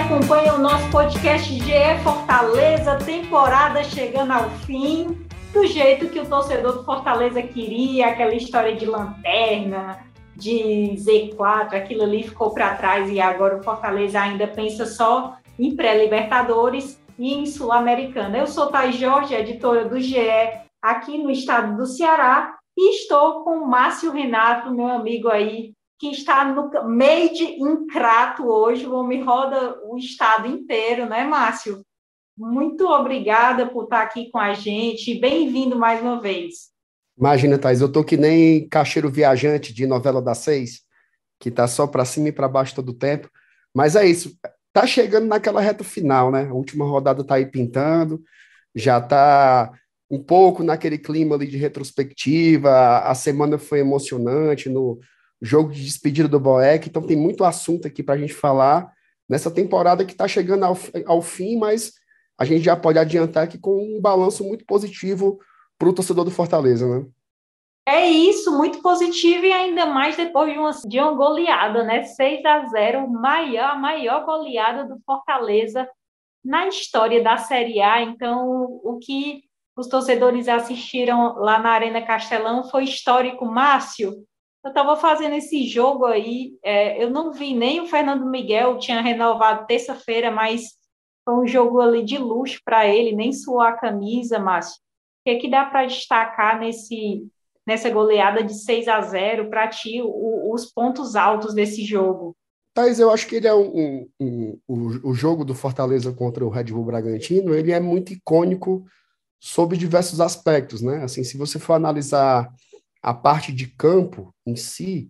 acompanha o nosso podcast GE Fortaleza, temporada chegando ao fim, do jeito que o torcedor do Fortaleza queria, aquela história de lanterna, de Z4, aquilo ali ficou para trás e agora o Fortaleza ainda pensa só em pré-Libertadores e em Sul-Americana. Eu sou Thaís Jorge, editora do GE aqui no estado do Ceará, e estou com o Márcio Renato, meu amigo aí, que está no Made in Crato hoje, o homem roda o estado inteiro, né, Márcio? Muito obrigada por estar aqui com a gente, bem-vindo mais uma vez. Imagina, Thaís, eu tô que nem caixeiro viajante de novela das 6, que tá só para cima e para baixo todo o tempo, mas é isso, tá chegando naquela reta final, né? A última rodada tá aí pintando, já tá um pouco naquele clima ali de retrospectiva, a semana foi emocionante no jogo de despedida do Boeck, então tem muito assunto aqui para a gente falar nessa temporada que está chegando ao fim, mas a gente já pode adiantar aqui com um balanço muito positivo para o torcedor do Fortaleza, né? É isso, muito positivo, e ainda mais depois de uma goleada, né? 6-0, a maior goleada do Fortaleza na história da Série A. Então, o que os torcedores assistiram lá na Arena Castelão foi histórico. Márcio, eu estava fazendo esse jogo aí, eu não vi nem o Fernando Miguel, tinha renovado terça-feira, mas foi um jogo ali de luxo para ele, nem suou a camisa, Márcio. O que é que dá para destacar nessa goleada de 6-0 para ti, os pontos altos desse jogo? Thaís, eu acho que ele é o jogo do Fortaleza contra o Red Bull Bragantino, ele é muito icônico sob diversos aspectos, né? Assim, se você for analisar a parte de campo em si,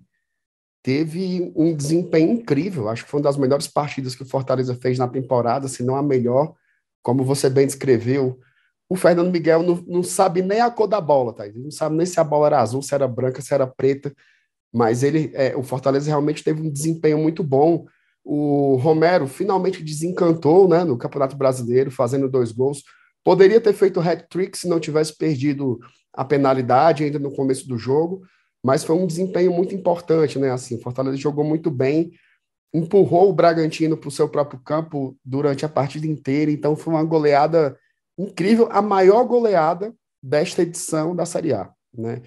teve um desempenho incrível. Acho que foi uma das melhores partidas que o Fortaleza fez na temporada, se não a melhor. Como você bem descreveu, o Fernando Miguel não sabe nem a cor da bola, tá? Ele não sabe nem se a bola era azul, se era branca, se era preta, mas o Fortaleza realmente teve um desempenho muito bom. O Romero finalmente desencantou, né, no Campeonato Brasileiro, fazendo 2 gols. Poderia ter feito o hat-trick se não tivesse perdido a penalidade ainda no começo do jogo, mas foi um desempenho muito importante, né? Assim, o Fortaleza jogou muito bem, empurrou o Bragantino para o seu próprio campo durante a partida inteira, então foi uma goleada incrível, a maior goleada desta edição da Série A, né?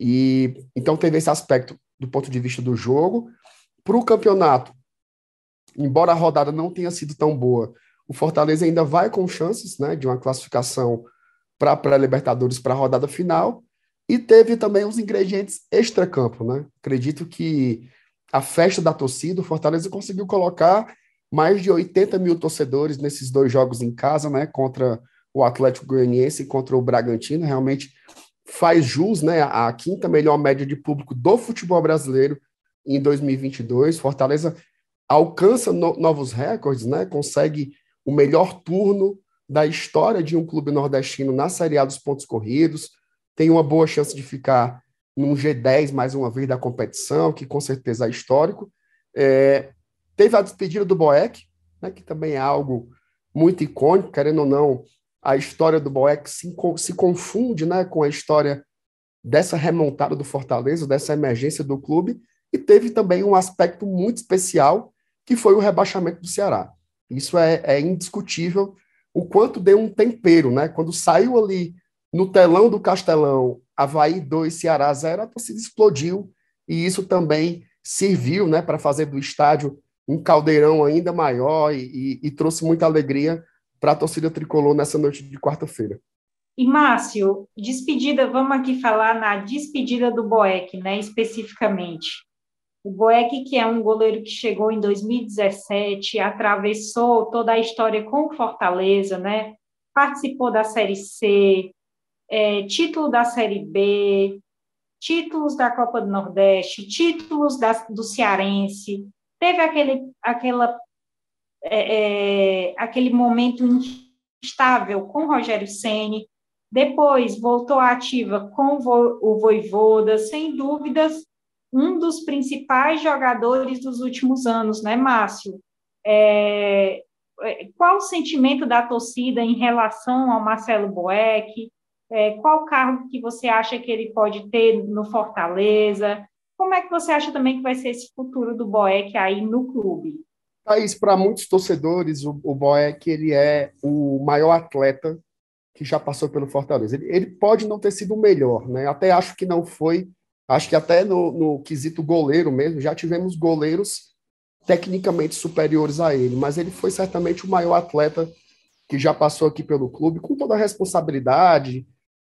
E então teve esse aspecto do ponto de vista do jogo. Para o campeonato, embora a rodada não tenha sido tão boa, o Fortaleza ainda vai com chances, né, de uma classificação para a pré-Libertadores para a rodada final, e teve também os ingredientes extracampo, né? Acredito que a festa da torcida, o Fortaleza conseguiu colocar mais de 80 mil torcedores nesses 2 jogos em casa, né, contra o Atlético Goianiense e contra o Bragantino, realmente faz jus, né, a quinta melhor média de público do futebol brasileiro em 2022. Fortaleza alcança novos recordes, né, consegue o melhor turno da história de um clube nordestino na Série A dos pontos corridos, tem uma boa chance de ficar num G10 mais uma vez da competição, que com certeza é histórico. Teve a despedida do Boeck, né, que também é algo muito icônico, querendo ou não, a história do Boeck se confunde, né, com a história dessa remontada do Fortaleza, dessa emergência do clube, e teve também um aspecto muito especial, que foi o rebaixamento do Ceará. Isso é indiscutível, o quanto deu um tempero, né? Quando saiu ali no telão do Castelão, Avaí 2, Ceará 0, a torcida explodiu, e isso também serviu, né, para fazer do estádio um caldeirão ainda maior e trouxe muita alegria para a torcida tricolor nessa noite de quarta-feira. E, Márcio, despedida, vamos aqui falar na despedida do Boeck, né, especificamente. O Boeck, que é um goleiro que chegou em 2017, atravessou toda a história com o Fortaleza, né, participou da Série C, título da Série B, títulos da Copa do Nordeste, títulos do Cearense, teve aquele momento instável com o Rogério Ceni, depois voltou à ativa com o Vojvoda, sem dúvidas, um dos principais jogadores dos últimos anos, né, Márcio? Qual o sentimento da torcida em relação ao Marcelo Boeck? Qual cargo que você acha que ele pode ter no Fortaleza? Como é que você acha também que vai ser esse futuro do Boeck aí no clube? Thaís, para muitos torcedores, o Boeck, ele é o maior atleta que já passou pelo Fortaleza. Ele pode não ter sido o melhor, né? Até acho que não foi. Acho que até no quesito goleiro mesmo, já tivemos goleiros tecnicamente superiores a ele, mas ele foi certamente o maior atleta que já passou aqui pelo clube, com toda a responsabilidade,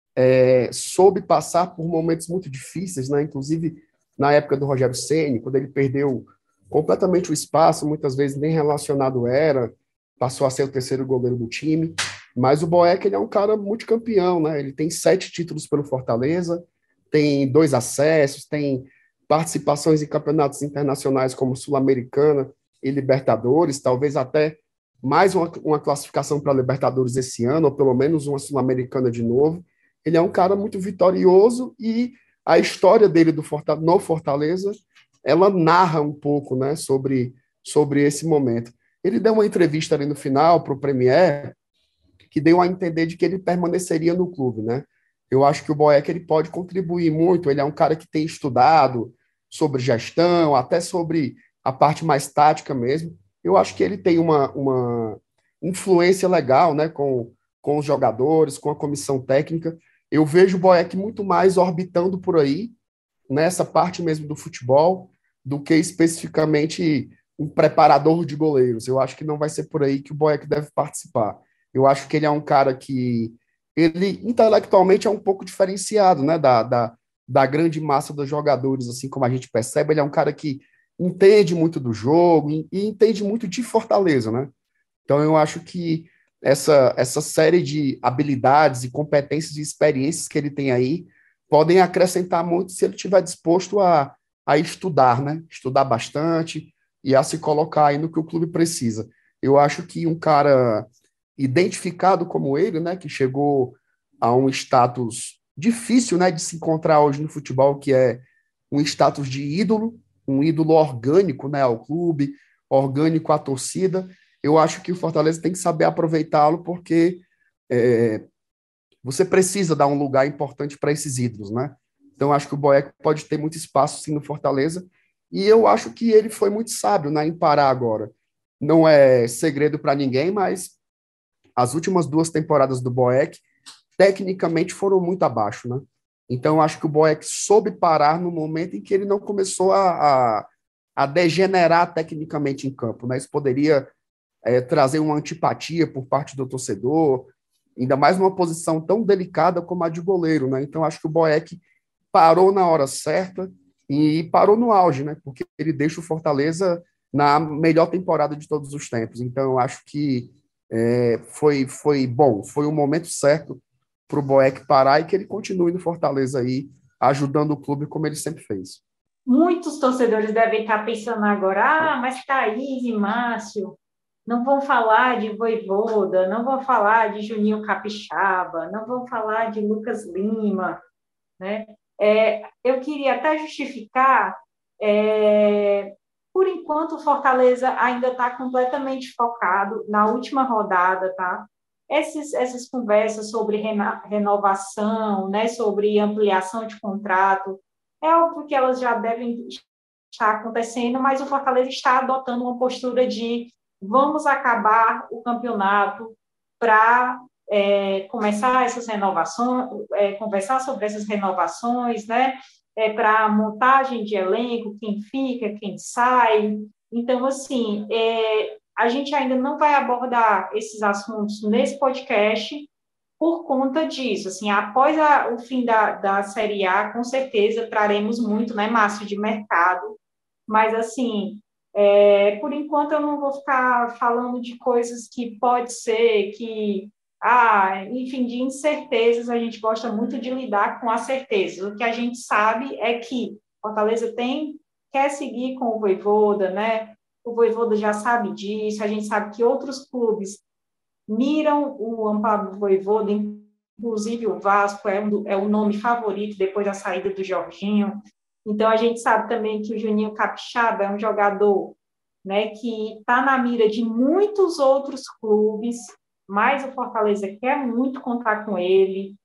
soube passar por momentos muito difíceis, né? Inclusive na época do Rogério Ceni, quando ele perdeu completamente o espaço, muitas vezes nem relacionado era, passou a ser o terceiro goleiro do time. Mas o Boeck, ele é um cara multicampeão, né? Ele tem 7 títulos pelo Fortaleza, tem 2 acessos, tem participações em campeonatos internacionais como Sul-Americana e Libertadores, talvez até mais uma classificação para Libertadores esse ano, ou pelo menos uma Sul-Americana de novo. Ele é um cara muito vitorioso e a história dele no Fortaleza, ela narra um pouco, né, sobre esse momento. Ele deu uma entrevista ali no final para o Premier, que deu a entender de que ele permaneceria no clube, né? Eu acho que o Boeck, ele pode contribuir muito, ele é um cara que tem estudado sobre gestão, até sobre a parte mais tática mesmo. Eu acho que ele tem uma influência legal, né, com os jogadores, com a comissão técnica. Eu vejo o Boeck muito mais orbitando por aí, nessa parte mesmo do futebol, do que especificamente um preparador de goleiros. Eu acho que não vai ser por aí que o Boeck deve participar. Eu acho que ele é um cara que ele intelectualmente é um pouco diferenciado, né, da grande massa dos jogadores, assim como a gente percebe. Ele é um cara que entende muito do jogo e entende muito de Fortaleza, né? Então eu acho que essa série de habilidades e competências e experiências que ele tem aí podem acrescentar muito se ele estiver disposto a estudar, né? Estudar bastante e a se colocar aí no que o clube precisa. Eu acho que um cara identificado como ele, né, que chegou a um status difícil, né, de se encontrar hoje no futebol, que é um status de ídolo, um ídolo orgânico, né, ao clube, orgânico à torcida. Eu acho que o Fortaleza tem que saber aproveitá-lo, porque é, você precisa dar um lugar importante para esses ídolos, né? Então, acho que o Boeck pode ter muito espaço, sim, no Fortaleza, e eu acho que ele foi muito sábio, né, em parar agora. Não é segredo para ninguém, mas as últimas 2 temporadas do Boeck, tecnicamente, foram muito abaixo, né? Então, acho que o Boeck soube parar no momento em que ele não começou a degenerar tecnicamente em campo, né? Isso poderia trazer uma antipatia por parte do torcedor, ainda mais numa posição tão delicada como a de goleiro, né? Então, acho que o Boeck parou na hora certa e parou no auge, né? Porque ele deixa o Fortaleza na melhor temporada de todos os tempos. Então, acho que foi bom, foi o momento certo para o Boeck parar e que ele continue no Fortaleza aí, ajudando o clube como ele sempre fez. Muitos torcedores devem estar pensando agora, mas Thaís e Márcio não vão falar de Vojvoda, não vão falar de Juninho Capixaba, não vão falar de Lucas Lima, né? Eu queria até justificar, por enquanto o Fortaleza ainda está completamente focado na última rodada, tá? Essas conversas sobre renovação, né, sobre ampliação de contrato, é óbvio que elas já devem estar acontecendo, mas o Fortaleza está adotando uma postura de vamos acabar o campeonato para começar essas renovações, conversar sobre essas renovações, né? Para montagem de elenco, quem fica, quem sai. Então, assim, a gente ainda não vai abordar esses assuntos nesse podcast por conta disso. Assim, após o fim da Série A, com certeza traremos muito, né, Márcio, de mercado, mas, assim, por enquanto eu não vou ficar falando de coisas que pode ser que, enfim, de incertezas. A gente gosta muito de lidar com as certezas. O que a gente sabe é que Fortaleza quer seguir com o Vojvoda, né? O Vojvoda já sabe disso, a gente sabe que outros clubes miram o Amparo Vojvoda, inclusive o Vasco é o nome favorito depois da saída do Jorginho. Então, a gente sabe também que o Juninho Capixaba é um jogador, né, que está na mira de muitos outros clubes, mas o Fortaleza quer muito contar com ele.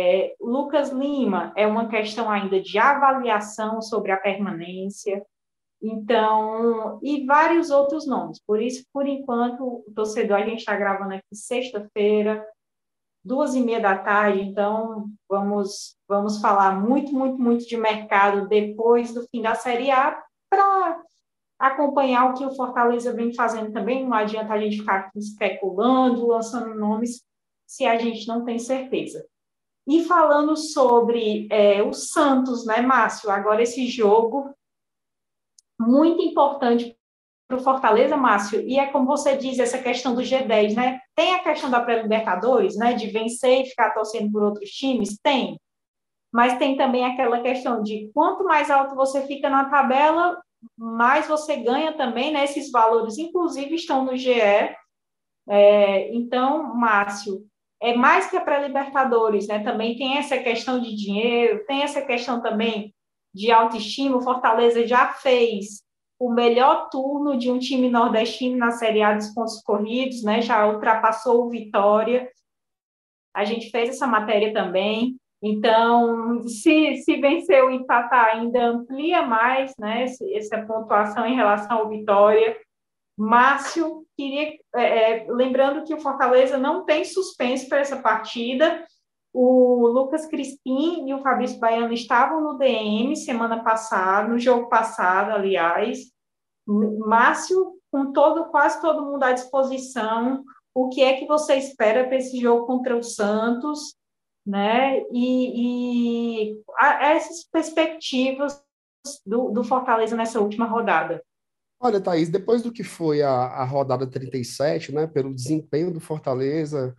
Lucas Lima é uma questão ainda de avaliação sobre a permanência. Então, e vários outros nomes. Por isso, por enquanto, o torcedor, a gente está gravando aqui sexta-feira, 2h30 da tarde, então vamos falar muito, muito, muito de mercado depois do fim da Série A, para acompanhar o que o Fortaleza vem fazendo também. Não adianta a gente ficar aqui especulando, lançando nomes, se a gente não tem certeza. E falando sobre o Santos, né, Márcio? Agora esse jogo muito importante para o Fortaleza, Márcio, e é como você diz, essa questão do G10, né? Tem a questão da pré-Libertadores, né? De vencer e ficar torcendo por outros times? Tem. Mas tem também aquela questão de quanto mais alto você fica na tabela, mais você ganha também, né? Esses valores, inclusive, estão no GE. Então, Márcio, é mais que a pré-Libertadores, né? Também tem essa questão de dinheiro, tem essa questão também de autoestima. O Fortaleza já fez o melhor turno de um time nordestino na Série A dos pontos corridos, né? Já ultrapassou o Vitória. A gente fez essa matéria também. Então, se vencer o empatar, ainda amplia mais, né? Essa pontuação em relação ao Vitória. Márcio, lembrando que o Fortaleza não tem suspense para essa partida. O Lucas Crispim e o Fabrício Baiano estavam no DM semana passada, no jogo passado, aliás. Márcio, com quase todo mundo à disposição, o que é que você espera para esse jogo contra o Santos, né? Essas perspectivas do Fortaleza nessa última rodada. Olha, Thaís, depois do que foi a rodada 37, né, pelo desempenho do Fortaleza,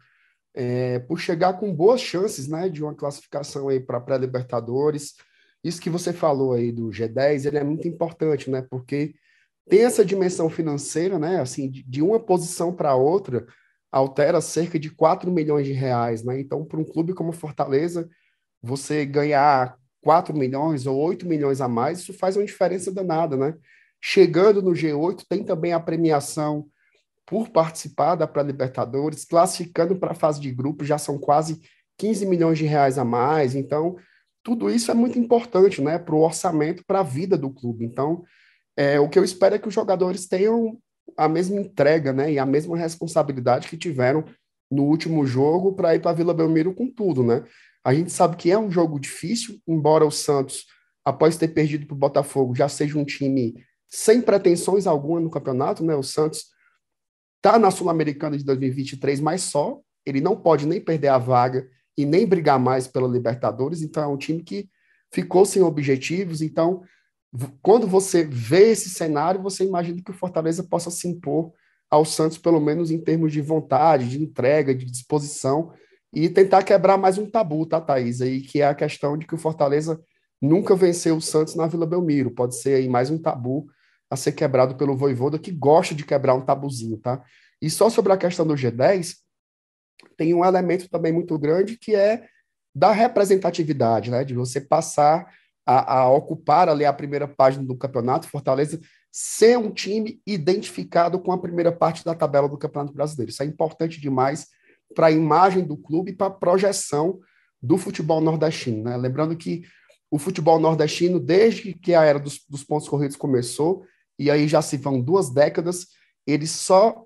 por chegar com boas chances, né, de uma classificação aí para pré-Libertadores, isso que você falou aí do G10, ele é muito importante, né, porque tem essa dimensão financeira, né, assim, de uma posição para outra, altera cerca de 4 milhões de reais, né, então para um clube como Fortaleza, você ganhar 4 milhões ou 8 milhões a mais, isso faz uma diferença danada, né? Chegando no G8, tem também a premiação por participar da pré-Libertadores, classificando para a fase de grupo, já são quase 15 milhões de reais a mais. Então, tudo isso é muito importante, né, para o orçamento, para a vida do clube. Então, o que eu espero é que os jogadores tenham a mesma entrega, né, e a mesma responsabilidade que tiveram no último jogo para ir para a Vila Belmiro com tudo, né? A gente sabe que é um jogo difícil, embora o Santos, após ter perdido para o Botafogo, já seja um time sem pretensões alguma no campeonato, né? O Santos está na Sul-Americana de 2023, mas só, ele não pode nem perder a vaga e nem brigar mais pela Libertadores, então é um time que ficou sem objetivos, então quando você vê esse cenário, você imagina que o Fortaleza possa se impor ao Santos, pelo menos em termos de vontade, de entrega, de disposição, e tentar quebrar mais um tabu, tá, Thaís? Aí, que é a questão de que o Fortaleza nunca venceu o Santos na Vila Belmiro. Pode ser aí mais um tabu a ser quebrado pelo Vojvoda, que gosta de quebrar um tabuzinho, tá? E só sobre a questão do G10, tem um elemento também muito grande que é da representatividade, né? De você passar a ocupar ali a primeira página do campeonato, Fortaleza ser um time identificado com a primeira parte da tabela do Campeonato Brasileiro. Isso é importante demais para a imagem do clube e para a projeção do futebol nordestino, né? Lembrando que o futebol nordestino, desde que a era dos pontos corridos começou, e aí já se vão 2 décadas, ele só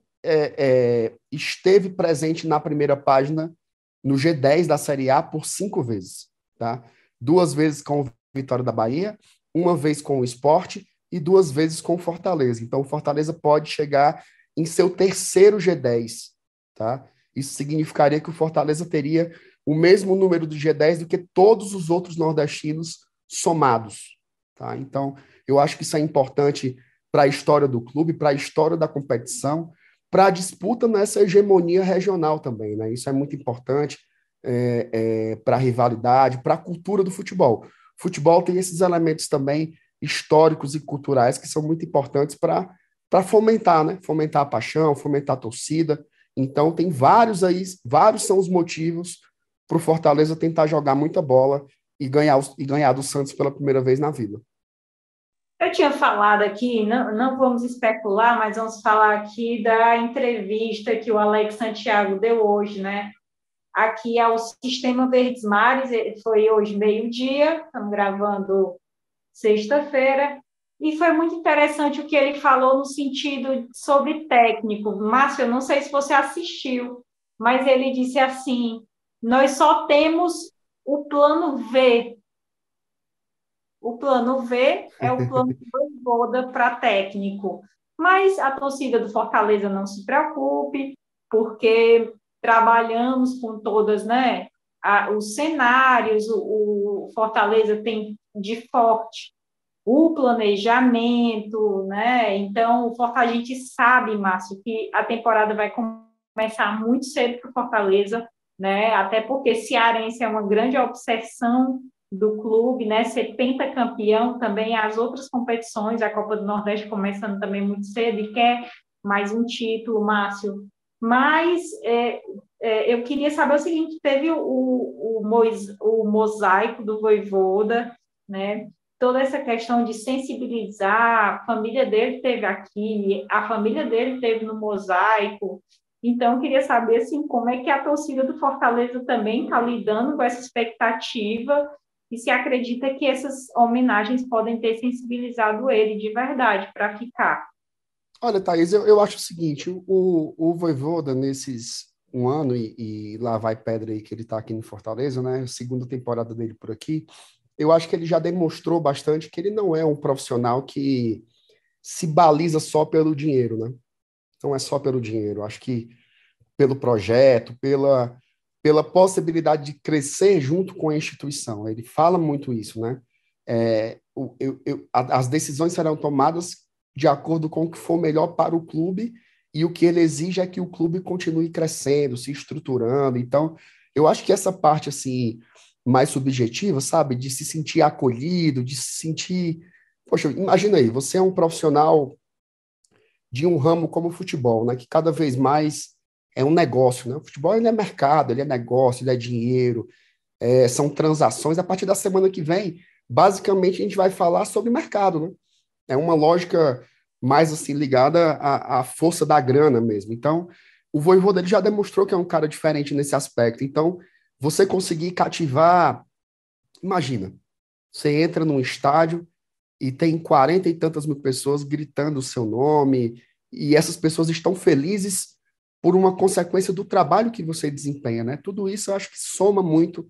esteve presente na primeira página no G10 da Série A por 5 vezes, tá? 2 vezes com o Vitória da Bahia, 1 vez com o Sport e 2 vezes com o Fortaleza. Então, o Fortaleza pode chegar em seu terceiro G10, tá? Isso significaria que o Fortaleza teria o mesmo número do G10 do que todos os outros nordestinos somados, tá? Então, eu acho que isso é importante para a história do clube, para a história da competição, para a disputa nessa hegemonia regional também, né? Isso é muito importante para a rivalidade, para a cultura do futebol. O futebol tem esses elementos também históricos e culturais que são muito importantes para fomentar, né? Fomentar a paixão, fomentar a torcida. Então, tem vários são os motivos para o Fortaleza tentar jogar muita bola e ganhar do Santos pela primeira vez na vida. Eu tinha falado aqui, não vamos especular, mas vamos falar aqui da entrevista que o Alex Santiago deu hoje, né? Aqui ao Sistema Verdes Mares, foi hoje meio-dia, estamos gravando sexta-feira, E foi muito interessante o que ele falou no sentido sobre técnico. Márcio, eu não sei se você assistiu, mas ele disse assim: nós só temos o plano V. O plano V é o plano do Vojvoda para técnico. Mas a torcida do Fortaleza não se preocupe, porque trabalhamos com todas, né, os cenários, o Fortaleza tem de forte o planejamento, né? Então, a gente sabe, Márcio, que a temporada vai começar muito cedo para o Fortaleza, né? Até porque cearense é uma grande obsessão do clube, né? Ser pentacampeão também, as outras competições, a Copa do Nordeste começando também muito cedo e quer mais um título, Márcio. Mas eu queria saber o seguinte: teve o mosaico do Vojvoda, né? Toda essa questão de sensibilizar, a família dele teve aqui, a família dele teve no mosaico. Então, eu queria saber assim, como é que a torcida do Fortaleza também está lidando com essa expectativa e se acredita que essas homenagens podem ter sensibilizado ele de verdade para ficar. Olha, Thaís, eu acho o seguinte, o Vojvoda, nesses um ano e lá vai pedra aí que ele está aqui no Fortaleza, né? Segunda temporada dele por aqui, eu acho que ele já demonstrou bastante que ele não é um profissional que se baliza só pelo dinheiro, né? Não é só pelo dinheiro. Eu acho que pelo projeto, pela possibilidade de crescer junto com a instituição. Ele fala muito isso, né? As decisões serão tomadas de acordo com o que for melhor para o clube, e o que ele exige é que o clube continue crescendo, se estruturando. Então, eu acho que essa parte, assim, mais subjetiva, sabe? De se sentir acolhido, de se sentir... Poxa, imagina aí, você é um profissional de um ramo como o futebol, né? Que cada vez mais é um negócio, né? O futebol, ele é mercado, ele é negócio, ele é dinheiro, são transações. A partir da semana que vem, basicamente, a gente vai falar sobre mercado, né? É uma lógica mais assim ligada à força da grana mesmo. Então, o Vojvoda ele já demonstrou que é um cara diferente nesse aspecto. Então, você conseguir cativar, imagina, você entra num estádio e tem 40 e tantas mil pessoas gritando o seu nome, e essas pessoas estão felizes por uma consequência do trabalho que você desempenha, né? Tudo isso eu acho que soma muito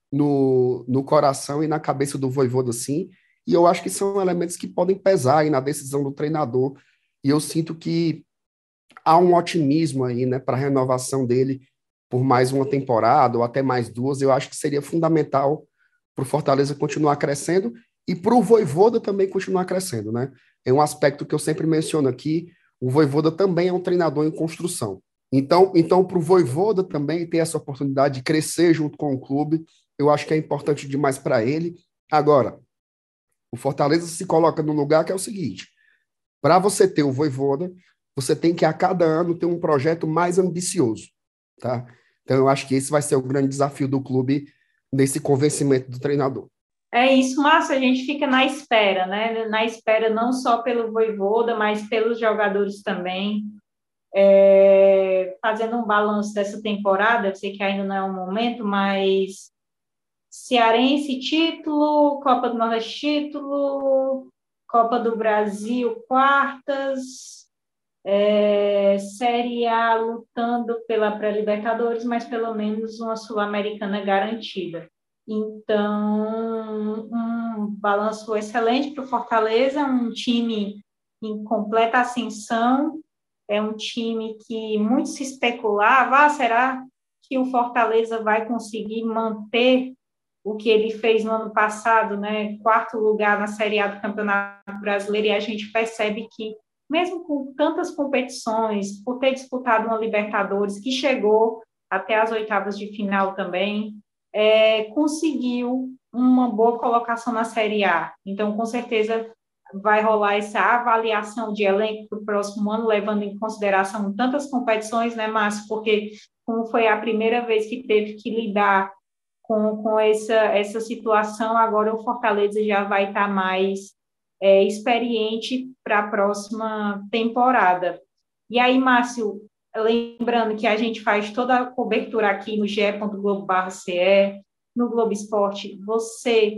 no coração e na cabeça do Vojvoda, assim, e eu acho que são elementos que podem pesar aí na decisão do treinador, e eu sinto que há um otimismo aí, né, para a renovação dele por mais uma temporada ou até mais duas. Eu acho que seria fundamental para o Fortaleza continuar crescendo e para o Vojvoda também continuar crescendo, né? É um aspecto que eu sempre menciono aqui, o Vojvoda também é um treinador em construção. Então para o Vojvoda também ter essa oportunidade de crescer junto com o clube, eu acho que é importante demais para ele. Agora, o Fortaleza se coloca num lugar que é o seguinte: para você ter o Vojvoda, você tem que a cada ano ter um projeto mais ambicioso, tá? Então eu acho que esse vai ser o grande desafio do clube nesse convencimento do treinador. É isso, Márcio, a gente fica na espera, né? Na espera não só pelo Vojvoda, mas pelos jogadores também. Fazendo um balanço dessa temporada, eu sei que ainda não é um momento, mas Cearense título, Copa do Nordeste título, Copa do Brasil quartas, Série A lutando pela pré-Libertadores, mas pelo menos uma Sul-Americana garantida. Então, um balanço excelente para o Fortaleza, um time em completa ascensão, é um time que muito se especulava, será que o Fortaleza vai conseguir manter o que ele fez no ano passado, né? Quarto lugar na Série A do Campeonato Brasileiro, e a gente percebe que, mesmo com tantas competições, por ter disputado uma Libertadores, que chegou até as oitavas de final também, conseguiu uma boa colocação na Série A. Então, com certeza, vai rolar essa avaliação de elenco para o próximo ano, levando em consideração tantas competições, né, Márcio? Porque, como foi a primeira vez que teve que lidar com essa situação, agora o Fortaleza já vai estar mais experiente para a próxima temporada. E aí, Márcio, lembrando que a gente faz toda a cobertura aqui no ge.globo.br/ce, no Globo Esporte, você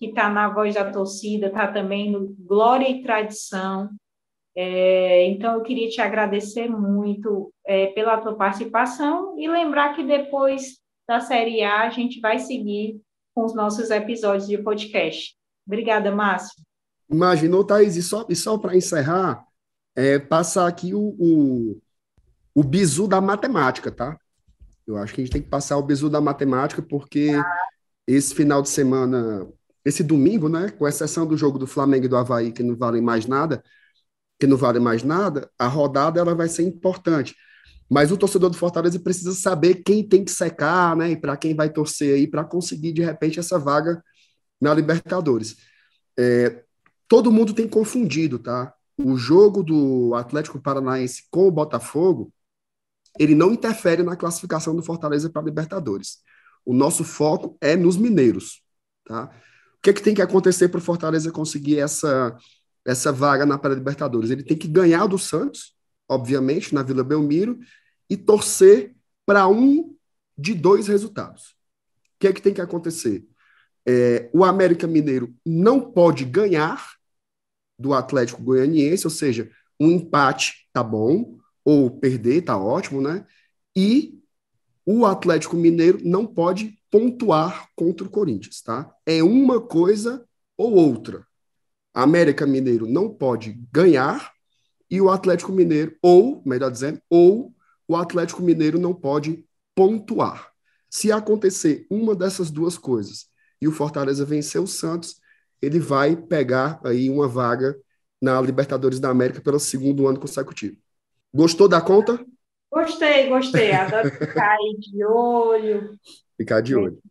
que está na Voz da Torcida, está também no Glória e Tradição. Então, eu queria te agradecer muito pela tua participação e lembrar que depois da Série A a gente vai seguir com os nossos episódios de podcast. Obrigada, Márcio. Imaginou, Thaís, e só para encerrar, passar aqui o bizu da matemática, tá? Eu acho que a gente tem que passar o bizu da matemática, porque esse final de semana, esse domingo, né, com exceção do jogo do Flamengo e do Avaí, que não vale mais nada, a rodada ela vai ser importante. Mas o torcedor do Fortaleza precisa saber quem tem que secar, né, e para quem vai torcer aí para conseguir de repente essa vaga na Libertadores. Todo mundo tem confundido, tá? O jogo do Atlético Paranaense com o Botafogo, ele não interfere na classificação do Fortaleza para a Libertadores. O nosso foco é nos mineiros, tá? O que tem que acontecer para o Fortaleza conseguir essa vaga na pré-Libertadores? Ele tem que ganhar do Santos, obviamente, na Vila Belmiro, e torcer para um de dois resultados. O que tem que acontecer? O América Mineiro não pode ganhar do Atlético Goianiense, ou seja, um empate tá bom, ou perder tá ótimo, né? E o Atlético Mineiro não pode pontuar contra o Corinthians, tá? É uma coisa ou outra. América Mineiro não pode ganhar e o Atlético Mineiro, ou, melhor dizendo, ou o Atlético Mineiro não pode pontuar. Se acontecer uma dessas duas coisas e o Fortaleza vencer o Santos, ele vai pegar aí uma vaga na Libertadores da América pelo segundo ano consecutivo. Gostou da conta? Gostei. Adoro ficar aí de olho. Ficar de olho.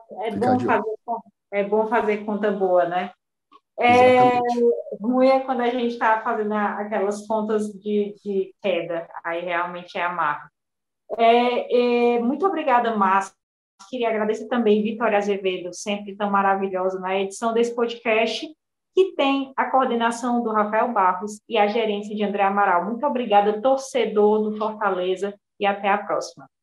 É bom fazer conta boa, né? Exatamente. Ruim é quando a gente está fazendo aquelas contas de queda. Aí realmente é amargo. Muito obrigada, Márcio. Queria agradecer também Vitória Azevedo, sempre tão maravilhosa na edição desse podcast, que tem a coordenação do Rafael Barros e a gerência de André Amaral. Muito obrigada, torcedor do Fortaleza, e até a próxima.